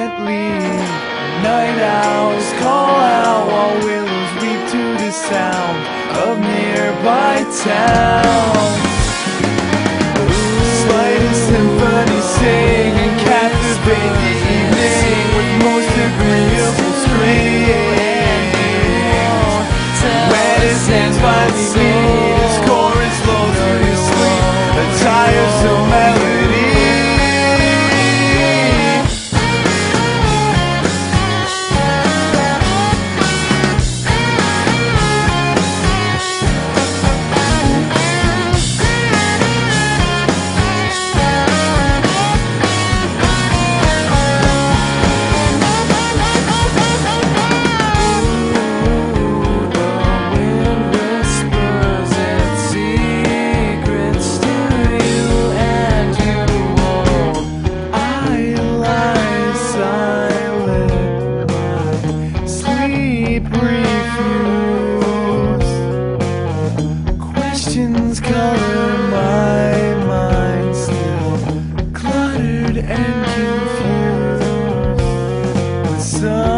silently. Night owls call out while willows weep to the sound of nearby towns. Slightest symphony sing and captivate the evening with most agreeable screams. When his hands finally meet, his chorus lulls you to sleep, a tiresome melody. Questions color my mind, still cluttered and confused with some